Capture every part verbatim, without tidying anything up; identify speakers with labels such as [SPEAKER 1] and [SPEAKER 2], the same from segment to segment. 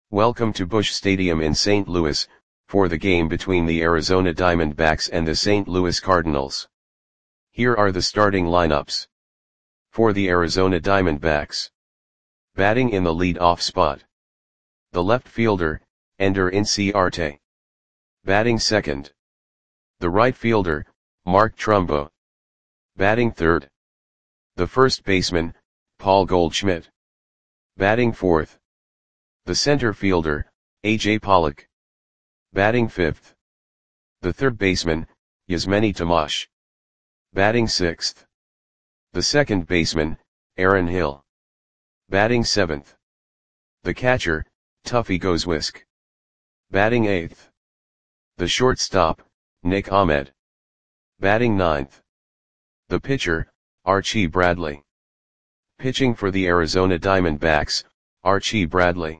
[SPEAKER 1] Welcome to Busch Stadium in Saint Louis, for the game between the Arizona Diamondbacks and the Saint Louis Cardinals. Here are the starting lineups. For the Arizona Diamondbacks. Batting in the lead-off spot. The left fielder, Ender Inciarte. Batting second. The right fielder, Mark Trumbo. Batting third. The first baseman, Paul Goldschmidt. Batting fourth. The center fielder, A J Pollock. Batting fifth. The third baseman, Yasmany Tomas. Batting sixth. The second baseman, Aaron Hill. Batting seventh. The catcher, Tuffy Goswisk. Batting eighth. The shortstop, Nick Ahmed. Batting ninth. The pitcher, Archie Bradley. Pitching for the Arizona Diamondbacks, Archie Bradley.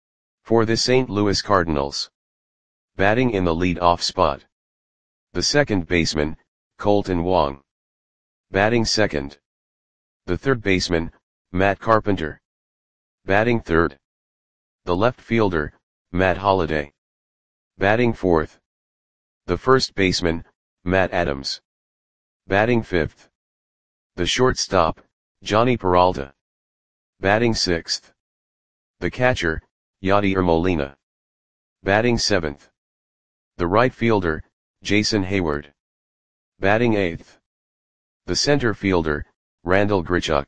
[SPEAKER 1] For the Saint Louis Cardinals. Batting in the lead-off spot. The second baseman, Kolten Wong. Batting second. The third baseman, Matt Carpenter. Batting third. The left fielder, Matt Holliday. Batting fourth. The first baseman, Matt Adams. Batting fifth. The shortstop, Jhonny Peralta. Batting sixth. The catcher, Yadier Molina. Batting seventh. The right fielder, Jason Heyward. Batting eighth. The center fielder, Randal Grichuk.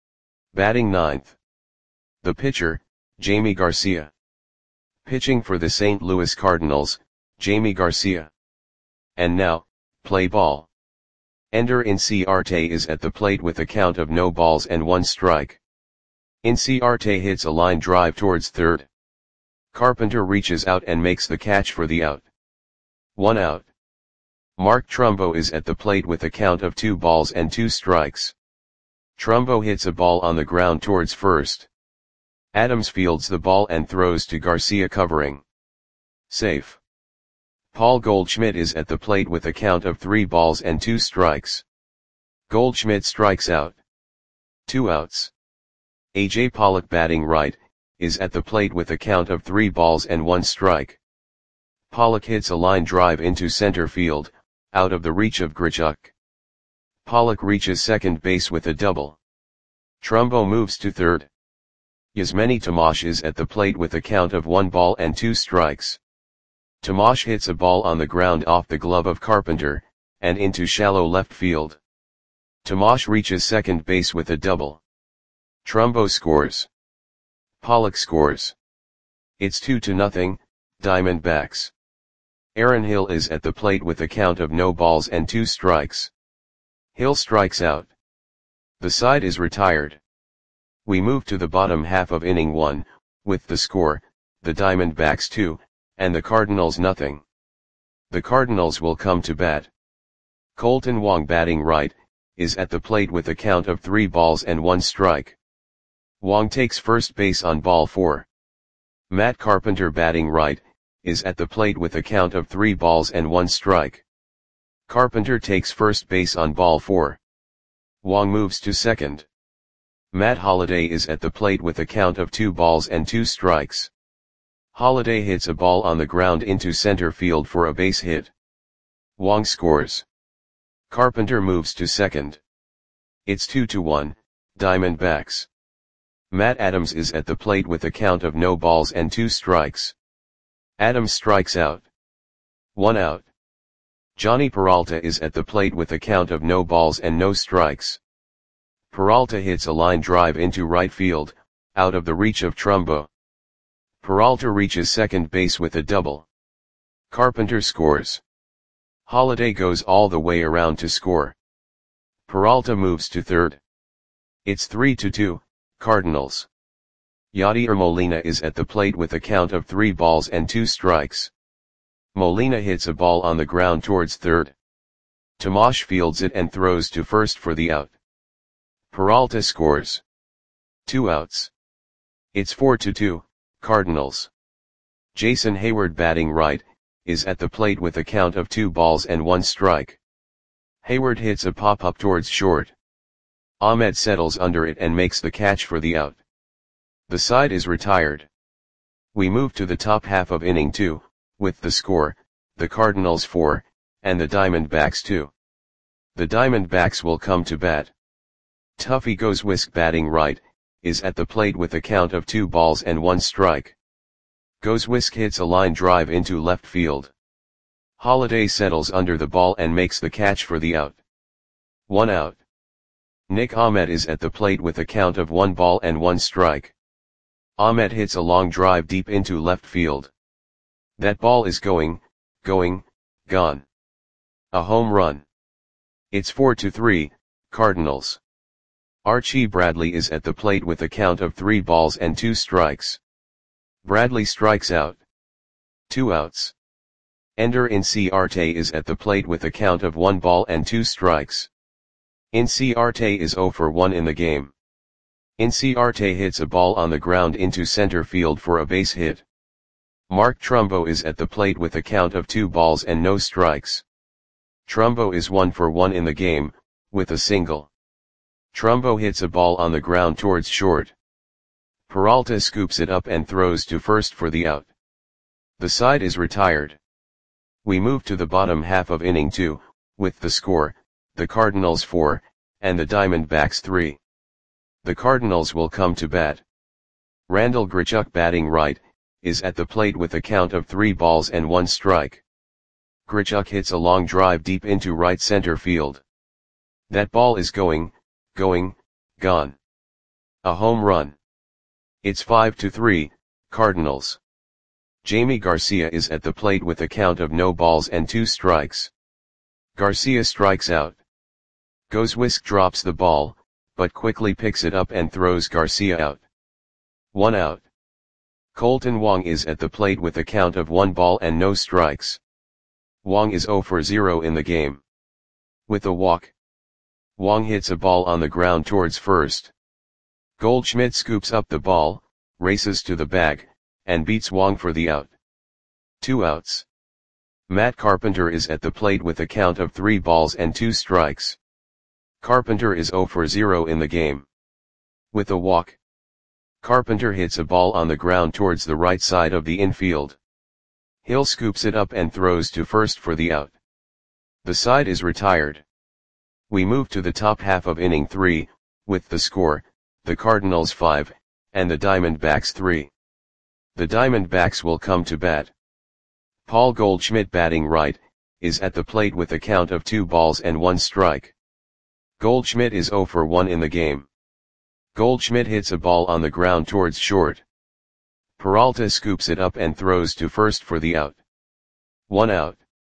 [SPEAKER 1] Batting ninth. The pitcher, Jamie Garcia. Pitching for the Saint Louis Cardinals, Jamie Garcia. And now, play ball. Ender Inciarte is at the plate with a count of no balls and one strike. Inciarte hits a line drive towards third. Carpenter reaches out and makes the catch for the out. One out. Mark Trumbo is at the plate with a count of two balls and two strikes. Trumbo hits a ball on the ground towards first. Adams fields the ball and throws to Garcia covering. Safe. Paul Goldschmidt is at the plate with a count of three balls and two strikes. Goldschmidt strikes out. Two outs. A J Pollock batting right, is at the plate with a count of three balls and one strike. Pollock hits a line drive into center field, out of the reach of Grichuk. Pollock reaches second base with a double. Trumbo moves to third. Yasmany Tomas is at the plate with a count of one ball and two strikes. Tomas hits a ball on the ground off the glove of Carpenter, and into shallow left field. Tomas reaches second base with a double. Trumbo scores. Pollock scores. It's two to nothing, Diamondbacks. Aaron Hill is at the plate with a count of no balls and two strikes. Hill strikes out. The side is retired. We move to the bottom half of inning one, with the score, the Diamondbacks two, and the Cardinals nothing. The Cardinals will come to bat. Kolten Wong batting right, is at the plate with a count of three balls and one strike. Wong takes first base on ball four. Matt Carpenter batting right, is at the plate with a count of three balls and one strike. Carpenter takes first base on ball four. Wong moves to second. Matt Holliday is at the plate with a count of two balls and two strikes. Holliday hits a ball on the ground into center field for a base hit. Wong scores. Carpenter moves to second. It's two to one, Diamondbacks. Matt Adams is at the plate with a count of no balls and two strikes. Adams strikes out. One out. Jhonny Peralta is at the plate with a count of no balls and no strikes. Peralta hits a line drive into right field, out of the reach of Trumbo. Peralta reaches second base with a double. Carpenter scores. Holliday goes all the way around to score. Peralta moves to third. It's three to two, Cardinals. Yadier Molina is at the plate with a count of three balls and two strikes. Molina hits a ball on the ground towards third. Tomas fields it and throws to first for the out. Peralta scores. Two outs. It's four to two, Cardinals. Jason Heyward batting right, is at the plate with a count of two balls and one strike. Heyward hits a pop-up towards short. Ahmed settles under it and makes the catch for the out. The side is retired. We move to the top half of inning two, with the score, the Cardinals four, and the Diamondbacks two. The Diamondbacks will come to bat. Tuffy Goes Whisk, batting right, is at the plate with a count of two balls and one strike. Goes Whisk hits a line drive into left field. Holliday settles under the ball and makes the catch for the out. One out. Nick Ahmed is at the plate with a count of one ball and one strike. Ahmed hits a long drive deep into left field. That ball is going, going, gone. A home run. It's four to three, Cardinals. Archie Bradley is at the plate with a count of three balls and two strikes. Bradley strikes out. Two outs. Ender Inciarte is at the plate with a count of one ball and two strikes. Inciarte is zero for one in the game. Inciarte hits a ball on the ground into center field for a base hit. Mark Trumbo is at the plate with a count of two balls and no strikes. Trumbo is one for one in the game, with a single. Trumbo hits a ball on the ground towards short. Peralta scoops it up and throws to first for the out. The side is retired. We move to the bottom half of inning two, with the score, the Cardinals four, and the Diamondbacks three. The Cardinals will come to bat. Randall Grichuk, batting right, is at the plate with a count of three balls and one strike. Grichuk hits a long drive deep into right center field. That ball is going, going, gone. A home run. It's five to three, Cardinals. Jamie Garcia is at the plate with a count of no balls and two strikes. Garcia strikes out. Goes Whisk drops the ball, but quickly picks it up and throws Garcia out. One out. Colton Wong is at the plate with a count of one ball and no strikes. Wong is zero for zero in the game. With a walk, Wong hits a ball on the ground towards first. Goldschmidt scoops up the ball, races to the bag, and beats Wong for the out. Two outs. Matt Carpenter is at the plate with a count of three balls and two strikes. Carpenter is zero for zero in the game. With a walk, Carpenter hits a ball on the ground towards the right side of the infield. Hill scoops it up and throws to first for the out. The side is retired. We move to the top half of inning three, with the score, the Cardinals five, and the Diamondbacks three. The Diamondbacks will come to bat. Paul Goldschmidt, batting right, is at the plate with a count of two balls and one strike. Goldschmidt is zero for one in the game. Goldschmidt hits a ball on the ground towards short. Peralta scoops it up and throws to first for the out. One out.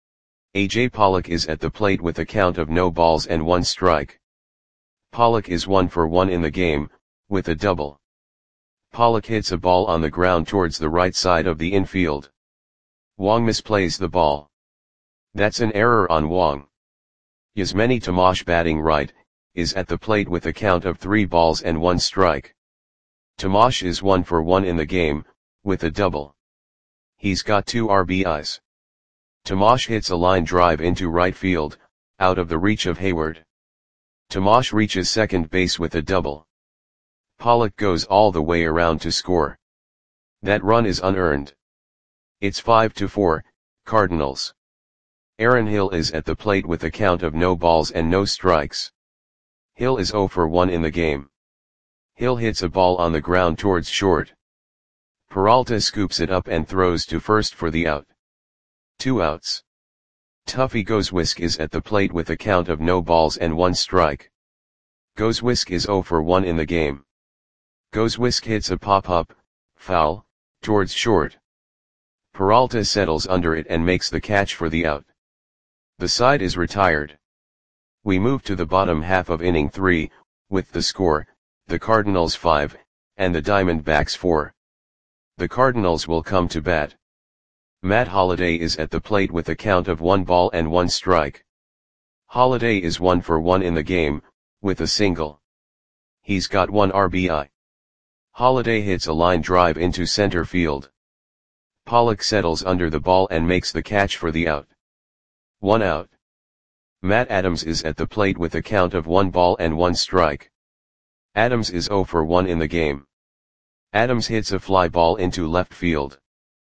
[SPEAKER 1] A J Pollock is at the plate with a count of no balls and one strike. Pollock is one for one in the game, with a double. Pollock hits a ball on the ground towards the right side of the infield. Wong misplays the ball. That's an error on Wong. Yasmani Tomash, batting right, is at the plate with a count of three balls and one strike. Tomash is one for one in the game, with a double. He's got two R B Is. Tomash hits a line drive into right field, out of the reach of Hayward. Tomash reaches second base with a double. Pollock goes all the way around to score. That run is unearned. It's five to four, Cardinals. Aaron Hill is at the plate with a count of no balls and no strikes. Hill is zero for one in the game. Hill hits a ball on the ground towards short. Peralta scoops it up and throws to first for the out. Two outs. Tuffy Goes Whisk is at the plate with a count of no balls and one strike. Goes Whisk is zero for one in the game. Goes Whisk hits a pop-up, foul, towards short. Peralta settles under it and makes the catch for the out. The side is retired. We move to the bottom half of inning three, with the score, the Cardinals five, and the Diamondbacks four. The Cardinals will come to bat. Matt Holliday is at the plate with a count of one ball and one strike. Holliday is one for one in the game, with a single. He's got one R B I. Holliday hits a line drive into center field. Pollock settles under the ball and makes the catch for the out. One out. Matt Adams is at the plate with a count of one ball and one strike. Adams is zero for one in the game. Adams hits a fly ball into left field.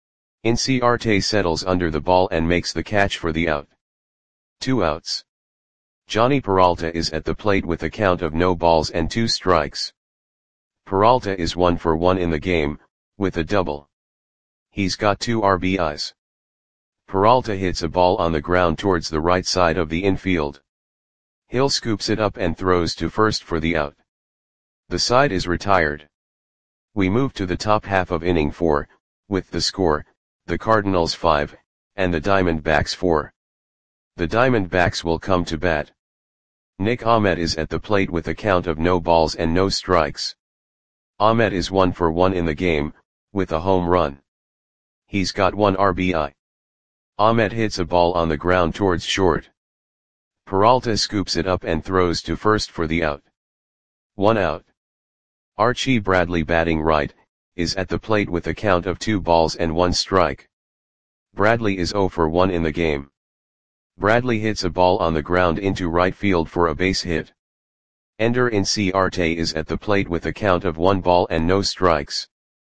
[SPEAKER 1] Inciarte settles under the ball and makes the catch for the out. Two outs. Johnny Peralta is at the plate with a count of no balls and two strikes. Peralta is one for one in the game, with a double. He's got two R B Is. Peralta hits a ball on the ground towards the right side of the infield. Hill scoops it up and throws to first for the out. The side is retired. We move to the top half of inning four, with the score, the Cardinals five, and the Diamondbacks four. The Diamondbacks will come to bat. Nick Ahmed is at the plate with a count of no balls and no strikes. Ahmed is one for one in the game, with a home run. He's got one R B I. Ahmed hits a ball on the ground towards short. Peralta scoops it up and throws to first for the out. One out. Archie Bradley, batting right, is at the plate with a count of two balls and one strike. Bradley is zero for one in the game. Bradley hits a ball on the ground into right field for a base hit. Ender Inciarte is at the plate with a count of one ball and no strikes.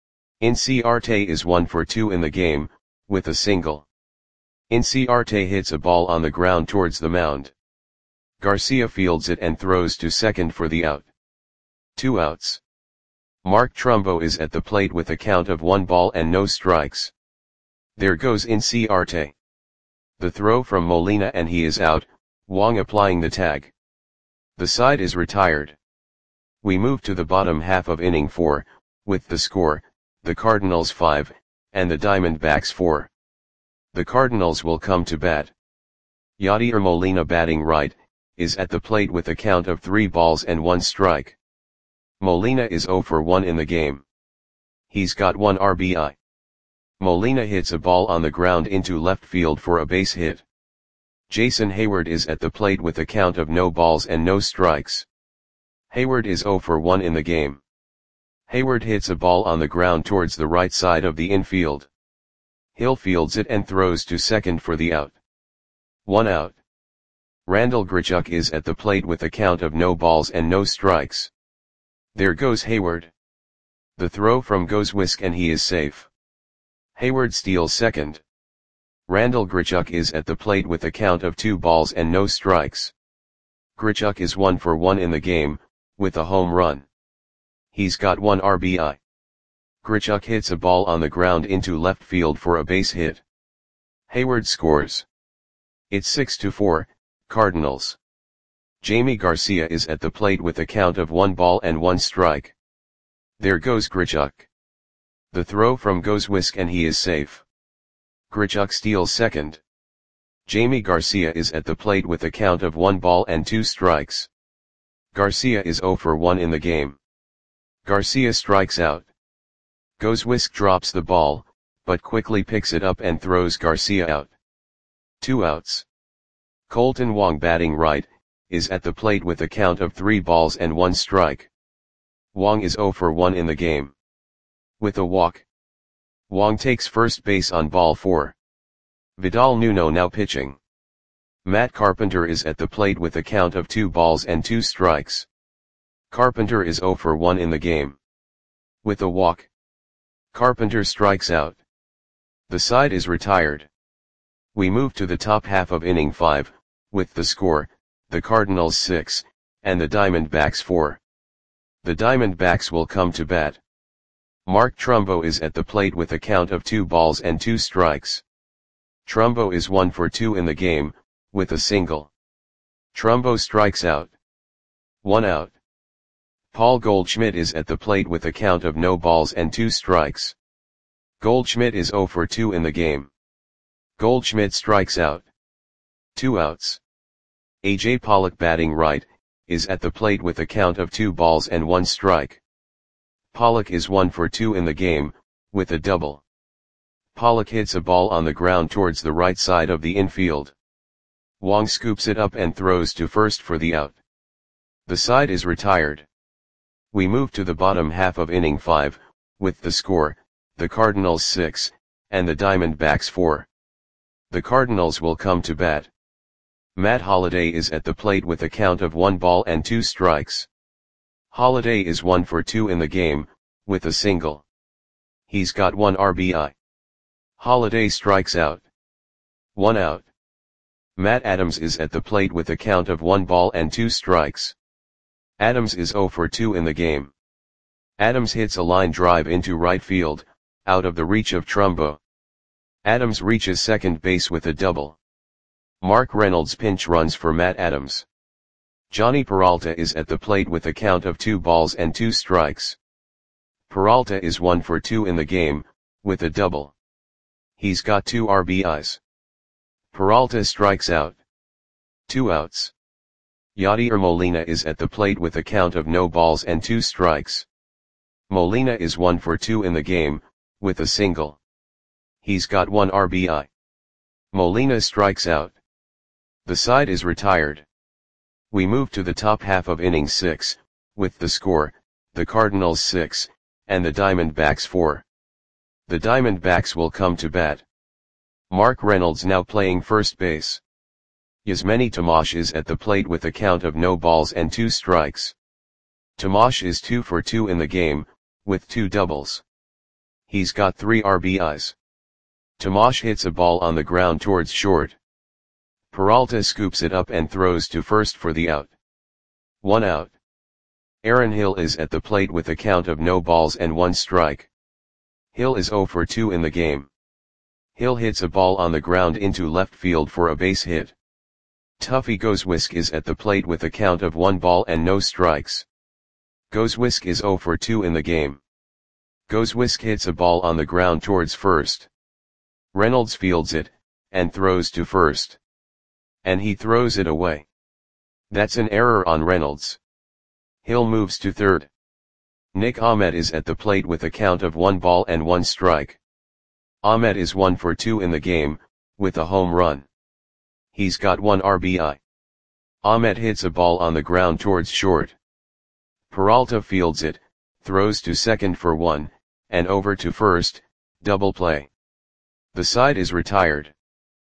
[SPEAKER 1] Inciarte is one for two in the game, with a single. Inciarte hits a ball on the ground towards the mound. Garcia fields it and throws to second for the out. Two outs. Mark Trumbo is at the plate with a count of one ball and no strikes. There goes Inciarte. The throw from Molina and he is out, Wong applying the tag. The side is retired. We move to the bottom half of inning four, with the score, the Cardinals five, and the Diamondbacks four. The Cardinals will come to bat. Yadier Molina, batting right, is at the plate with a count of three balls and one strike. Molina is zero for one in the game. He's got one R B I. Molina hits a ball on the ground into left field for a base hit. Jason Hayward is at the plate with a count of no balls and no strikes. Hayward is zero for one in the game. Hayward hits a ball on the ground towards the right side of the infield. Hill fields it and throws to second for the out. One out. Randall Grichuk is at the plate with a count of no balls and no strikes. There goes Hayward. The throw from goes whisk and he is safe. Hayward steals second. Randall Grichuk is at the plate with a count of two balls and no strikes. Grichuk is one for one in the game, with a home run. He's got one R B I. Grichuk hits a ball on the ground into left field for a base hit. Hayward scores. It's six to four, Cardinals. Jamie Garcia is at the plate with a count of one ball and one strike. There goes Grichuk. The throw from goes whisk and he is safe. Grichuk steals second. Jamie Garcia is at the plate with a count of one ball and two strikes. Garcia is zero for one in the game. Garcia strikes out. Goes whisk drops the ball, but quickly picks it up and throws Garcia out. Two outs. Colton Wong, batting right, is at the plate with a count of three balls and one strike. Wong is zero for one in the game. With a walk. Wong takes first base on ball four. Vidal Nuno now pitching. Matt Carpenter is at the plate with a count of two balls and two strikes. Carpenter is zero for one in the game. With a walk. Carpenter strikes out. The side is retired. We move to the top half of inning five, with the score, the Cardinals six, and the Diamondbacks four. The Diamondbacks will come to bat. Mark Trumbo is at the plate with a count of two balls and two strikes. Trumbo is one for two in the game, with a single. Trumbo strikes out. One out. Paul Goldschmidt is at the plate with a count of no balls and two strikes. Goldschmidt is zero for two in the game. Goldschmidt strikes out. Two outs. A J Pollock, batting right, is at the plate with a count of two balls and one strike. Pollock is one for two in the game, with a double. Pollock hits a ball on the ground towards the right side of the infield. Wong scoops it up and throws to first for the out. The side is retired. We move to the bottom half of inning five, with the score, the Cardinals six, and the Diamondbacks four. The Cardinals will come to bat. Matt Holliday is at the plate with a count of one ball and two strikes. Holliday is one for two in the game, with a single. He's got one R B I. Holiday strikes out. One out. Matt Adams is at the plate with a count of one ball and two strikes. Adams is zero for two in the game. Adams hits a line drive into right field, out of the reach of Trumbo. Adams reaches second base with a double. Mark Reynolds pinch runs for Matt Adams. Johnny Peralta is at the plate with a count of two balls and two strikes. Peralta is one for two in the game, with a double. He's got two R B Is. Peralta strikes out. Two outs. Yadier Molina is at the plate with a count of no balls and two strikes. Molina is one for two in the game, with a single. He's got one R B I. Molina strikes out. The side is retired. We move to the top half of inning six, with the score, the Cardinals six, and the Diamondbacks four. The Diamondbacks will come to bat. Mark Reynolds now playing first base. Yasmani Tomas is at the plate with a count of no balls and two strikes. Tomas is two for two in the game, with two doubles. He's got three R B Is. Tomas hits a ball on the ground towards short. Peralta scoops it up and throws to first for the out. One out. Aaron Hill is at the plate with a count of no balls and one strike. Hill is zero for two in the game. Hill hits a ball on the ground into left field for a base hit. Tuffy Goswisk is at the plate with a count of one ball and no strikes. Goswisk is zero for two in the game. Goswisk hits a ball on the ground towards first. Reynolds fields it, and throws to first. And he throws it away. That's an error on Reynolds. Hill moves to third. Nick Ahmed is at the plate with a count of one ball and one strike. Ahmed is one for two in the game, with a home run. He's got one R B I. Ahmed hits a ball on the ground towards short. Peralta fields it, throws to second for one, and over to first, double play. The side is retired.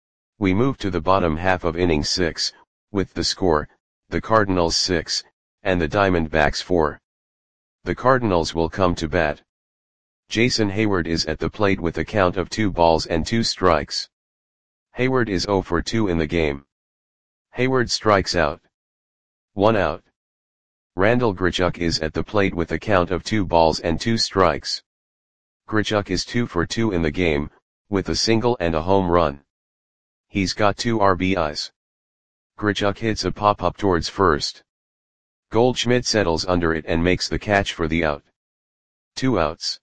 [SPEAKER 1] We move to the bottom half of inning six, with the score, the Cardinals six, and the Diamondbacks four. The Cardinals will come to bat. Jason Hayward is at the plate with a count of two balls and two strikes. Hayward is zero for two in the game. Hayward strikes out. One out. Randal Grichuk is at the plate with a count of two balls and two strikes. Grichuk is two for two in the game, with a single and a home run. He's got two R B Is. Grichuk hits a pop-up towards first. Goldschmidt settles under it and makes the catch for the out. Two outs.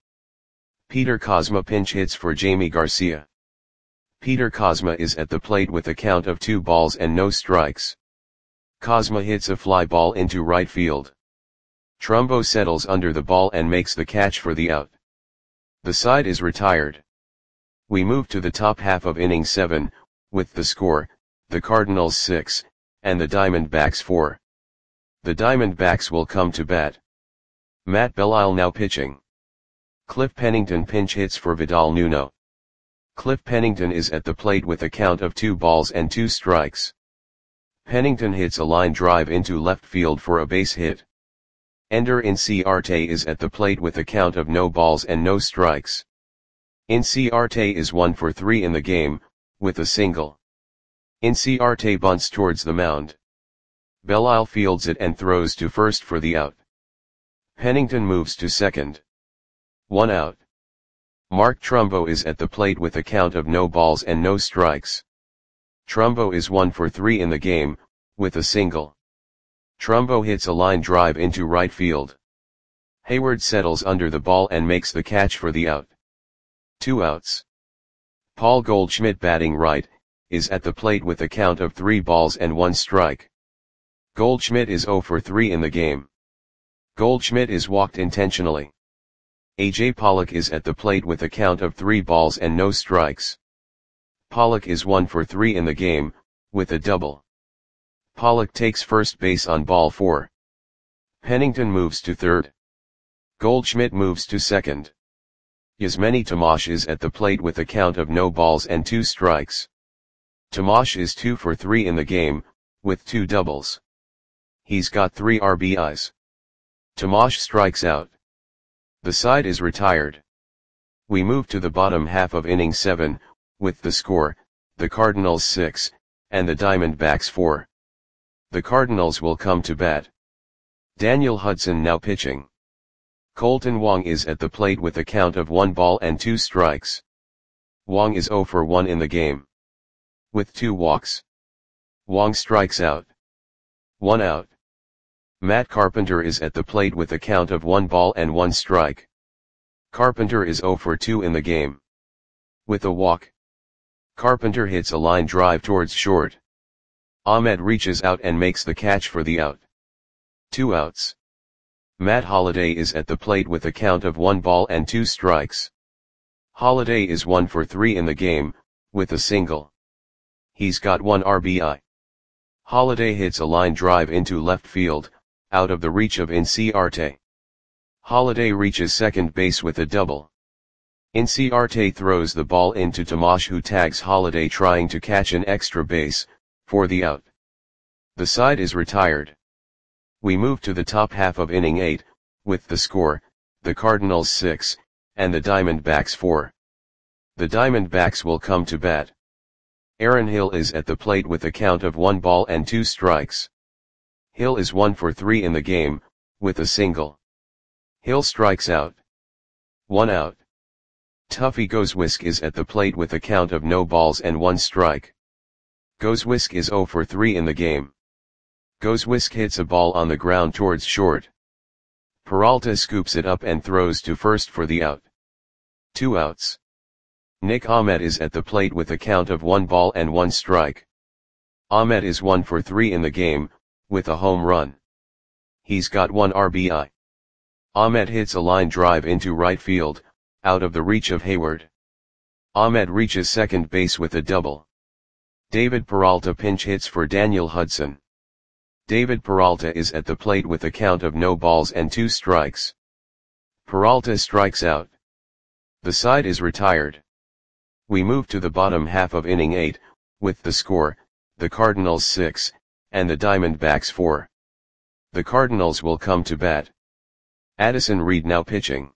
[SPEAKER 1] Peter Kozma pinch hits for Jamie Garcia. Peter Kozma is at the plate with a count of two balls and no strikes. Kozma hits a fly ball into right field. Trumbo settles under the ball and makes the catch for the out. The side is retired. We move to the top half of inning seven, with the score, the Cardinals six, and the Diamondbacks four. The Diamondbacks will come to bat. Matt Belisle now pitching. Cliff Pennington pinch hits for Vidal Nuno. Cliff Pennington is at the plate with a count of two balls and two strikes. Pennington hits a line drive into left field for a base hit. Ender Inciarte is at the plate with a count of no balls and no strikes. Inciarte is one for three in the game, with a single. Inciarte bunts towards the mound. Belisle fields it and throws to first for the out. Pennington moves to second. One out. Mark Trumbo is at the plate with a count of no balls and no strikes. Trumbo is one for three in the game, with a single. Trumbo hits a line drive into right field. Hayward settles under the ball and makes the catch for the out. Two outs. Paul Goldschmidt batting right, is at the plate with a count of three balls and one strike. Goldschmidt is zero for three in the game. Goldschmidt is walked intentionally. A J Pollock is at the plate with a count of three balls and no strikes. Pollock is one for three in the game, with a double. Pollock takes first base on ball four. Pennington moves to third. Goldschmidt moves to second. Yasmani Tomas is at the plate with a count of no balls and two strikes. Tomas is two for three in the game, with two doubles. He's got three R B Is. Tomas strikes out. The side is retired. We move to the bottom half of inning seven, with the score, the Cardinals six, and the Diamondbacks four. The Cardinals will come to bat. Daniel Hudson now pitching. Colton Wong is at the plate with a count of one ball and two strikes. Wong is zero for one in the game. With two walks. Wong strikes out. One out. Matt Carpenter is at the plate with a count of one ball and one strike. Carpenter is zero for two in the game. With a walk. Carpenter hits a line drive towards short. Ahmed reaches out and makes the catch for the out. Two outs. Matt Holliday is at the plate with a count of one ball and two strikes. Holliday is one for three in the game, with a single. He's got one R B I. Holliday hits a line drive into left field, out of the reach of Inciarte. Holliday reaches second base with a double. Inciarte throws the ball into Tomash, who tags Holliday trying to catch an extra base, for the out. The side is retired. We move to the top half of inning eight, with the score, the Cardinals six, and the Diamondbacks four. The Diamondbacks will come to bat. Aaron Hill is at the plate with a count of one ball and two strikes. Hill is one for three in the game, with a single. Hill strikes out. One out. Tuffy Gozwisk is at the plate with a count of no balls and one strike. Gozwisk is zero for three in the game. Gozwisk hits a ball on the ground towards short. Peralta scoops it up and throws to first for the out. Two outs. Nick Ahmed is at the plate with a count of one ball and one strike. Ahmed is one for three in the game, with a home run. He's got one R B I. Ahmed hits a line drive into right field, out of the reach of Hayward. Ahmed reaches second base with a double. David Peralta pinch hits for Daniel Hudson. David Peralta is at the plate with a count of no balls and two strikes. Peralta strikes out. The side is retired. We move to the bottom half of inning eight, with the score, the Cardinals six, and the Diamondbacks four. The Cardinals will come to bat. Addison Reed now pitching.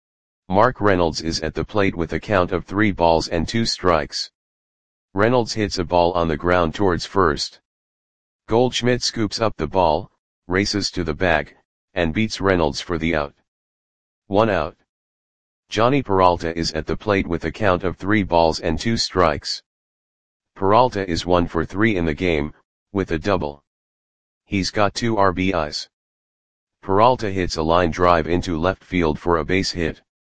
[SPEAKER 1] Mark Reynolds is at the plate with a count of three balls and two strikes. Reynolds hits a ball on the ground towards first. Goldschmidt scoops up the ball, races to the bag, and beats Reynolds for the out. One out. Johnny Peralta is at the plate with a count of three balls and two strikes. Peralta is one for three in the game, with a double. He's got two R B Is. Peralta hits a line drive into left field for a base hit.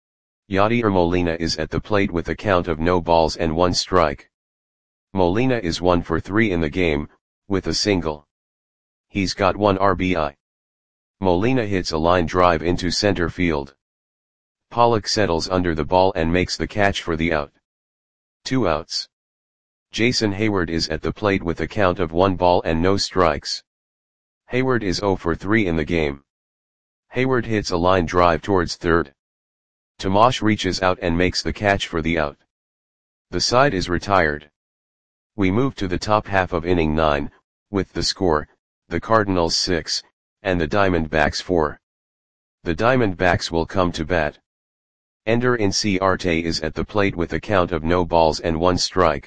[SPEAKER 1] Yadier Molina is at the plate with a count of no balls and one strike. Molina is one for three in the game, with a single. He's got one R B I. Molina hits a line drive into center field. Pollock settles under the ball and makes the catch for the out. Two outs. Jason Hayward is at the plate with a count of one ball and no strikes. Hayward is zero for three in the game. Hayward hits a line drive towards third. Tomash reaches out and makes the catch for the out. The side is retired. We move to the top half of inning nine, with the score, the Cardinals six, and the Diamondbacks four. The Diamondbacks will come to bat. Ender Inciarte is at the plate with a count of no balls and one strike.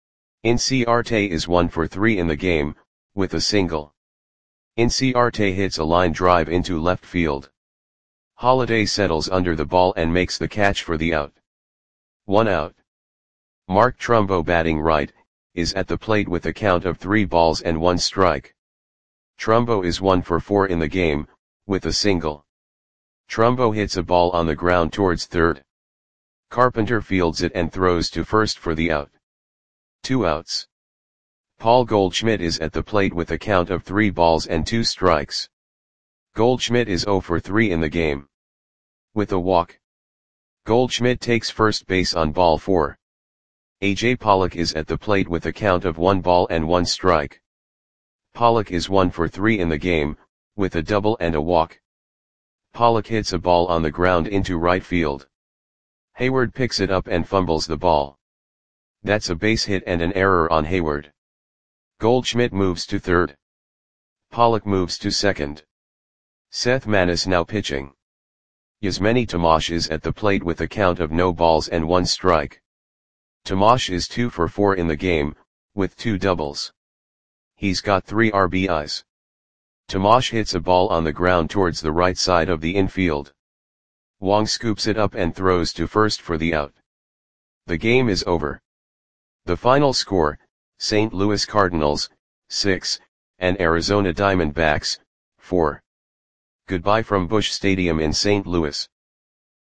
[SPEAKER 1] Inciarte is one for three in the game, with a single. Inciarte hits a line drive into left field. Holliday settles under the ball and makes the catch for the out. One out. Mark Trumbo, batting right, is at the plate with a count of three balls and one strike. Trumbo is one for four in the game, with a single. Trumbo hits a ball on the ground towards third. Carpenter fields it and throws to first for the out. Two outs. Paul Goldschmidt is at the plate with a count of three balls and two strikes. Goldschmidt is zero for three in the game. With a walk. Goldschmidt takes first base on ball four. A J Pollock is at the plate with a count of one ball and one strike. Pollock is one for three in the game, with a double and a walk. Pollock hits a ball on the ground into right field. Hayward picks it up and fumbles the ball. That's a base hit and an error on Hayward. Goldschmidt moves to third. Pollock moves to second. Seth Manis now pitching. Yasmany Tomash is at the plate with a count of no balls and one strike. Tomash is two for four in the game, with two doubles. He's got three R B Is. Tomash hits a ball on the ground towards the right side of the infield. Wong scoops it up and throws to first for the out. The game is over. The final score, Saint Louis Cardinals, six, and Arizona Diamondbacks, four. Goodbye from Busch Stadium in Saint Louis.